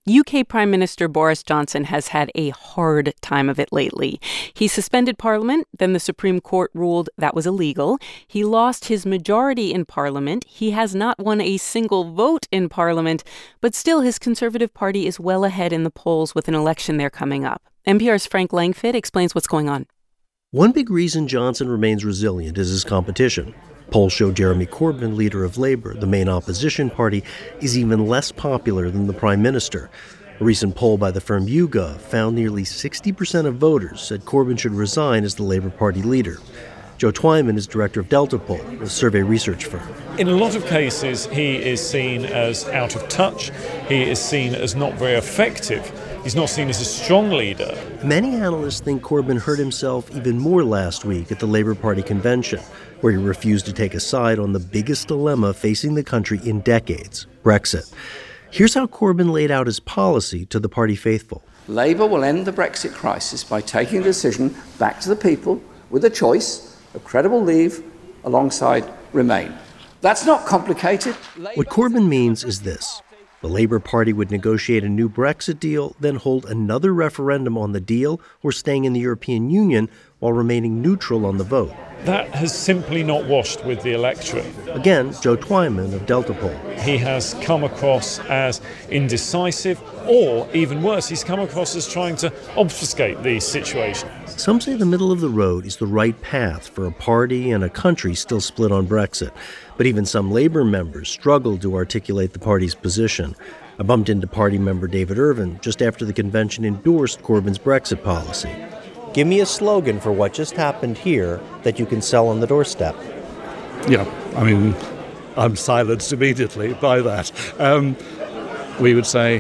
UK Prime Minister Boris Johnson has had a hard time of it lately. He suspended Parliament, then the Supreme Court ruled that was illegal. He lost his majority in Parliament. He has not won a single vote in Parliament, but still his Conservative Party is well ahead in the polls with an election there coming up. NPR's Frank Langfitt explains what's going on. One big reason Johnson remains resilient is his competition. Polls show Jeremy Corbyn, leader of Labour, the main opposition party, is even less popular than the Prime Minister. A recent poll by the firm YouGov found nearly 60% of voters said Corbyn should resign as the Labour Party leader. Joe Twyman is director of Delta Poll, a survey research firm. In a lot of cases, he is seen as out of touch. He is seen as not very effective. He's not seen as a strong leader. Many analysts think Corbyn hurt himself even more last week at the Labour Party convention, where he refused to take a side on the biggest dilemma facing the country in decades, Brexit. Here's how Corbyn laid out his policy to the party faithful. Labour will end the Brexit crisis by taking the decision back to the people with a choice of credible leave alongside remain. That's not complicated. What Corbyn means is this. The Labour Party would negotiate a new Brexit deal, then hold another referendum on the deal or staying in the European Union while remaining neutral on the vote. That has simply not washed with the electorate. Again, Joe Twyman of Delta Poll. He has come across as indecisive, or even worse, he's come across as trying to obfuscate the situation. Some say the middle of the road is the right path for a party and a country still split on Brexit. But even some Labour members struggle to articulate the party's position. I bumped into party member David Irvin just after the convention endorsed Corbyn's Brexit policy. Give me a slogan for what just happened here that you can sell on the doorstep. Yeah, I mean, I'm silenced immediately by that. We would say,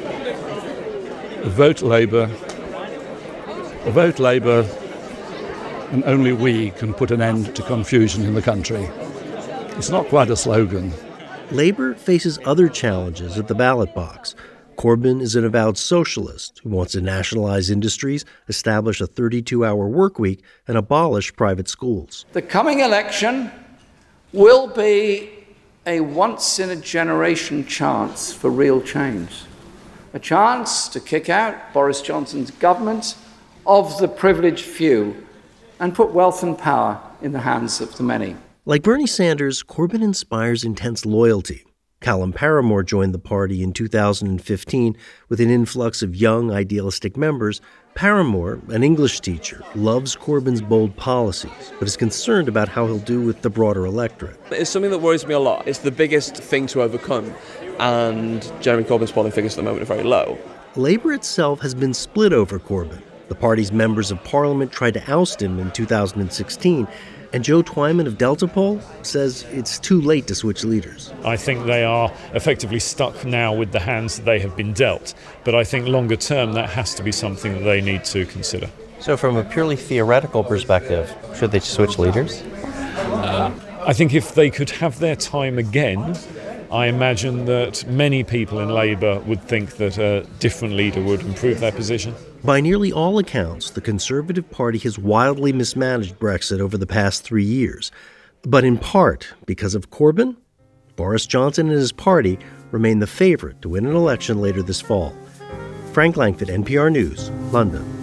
vote Labour, and only we can put an end to confusion in the country. It's not quite a slogan. Labour faces other challenges at the ballot box. Corbyn is an avowed socialist who wants to nationalize industries, establish a 32-hour work week, and abolish private schools. The coming election will be a once-in-a-generation chance for real change. A chance to kick out Boris Johnson's government of the privileged few and put wealth and power in the hands of the many. Like Bernie Sanders, Corbyn inspires intense loyalty. Callum Paramore joined the party in 2015 with an influx of young, idealistic members. Paramore, an English teacher, loves Corbyn's bold policies, but is concerned about how he'll do with the broader electorate. It's something that worries me a lot. It's the biggest thing to overcome, and Jeremy Corbyn's polling figures at the moment are very low. Labour itself has been split over Corbyn. The party's members of parliament tried to oust him in 2016, and Joe Twyman of Delta Poll says it's too late to switch leaders. I think they are effectively stuck now with the hands that they have been dealt. But I think longer term, that has to be something that they need to consider. So from a purely theoretical perspective, should they switch leaders? I think if they could have their time again, I imagine that many people in Labour would think that a different leader would improve their position. By nearly all accounts, the Conservative Party has wildly mismanaged Brexit over the past 3 years. But in part because of Corbyn, Boris Johnson and his party remain the favorite to win an election later this fall. Frank Langfitt, NPR News, London.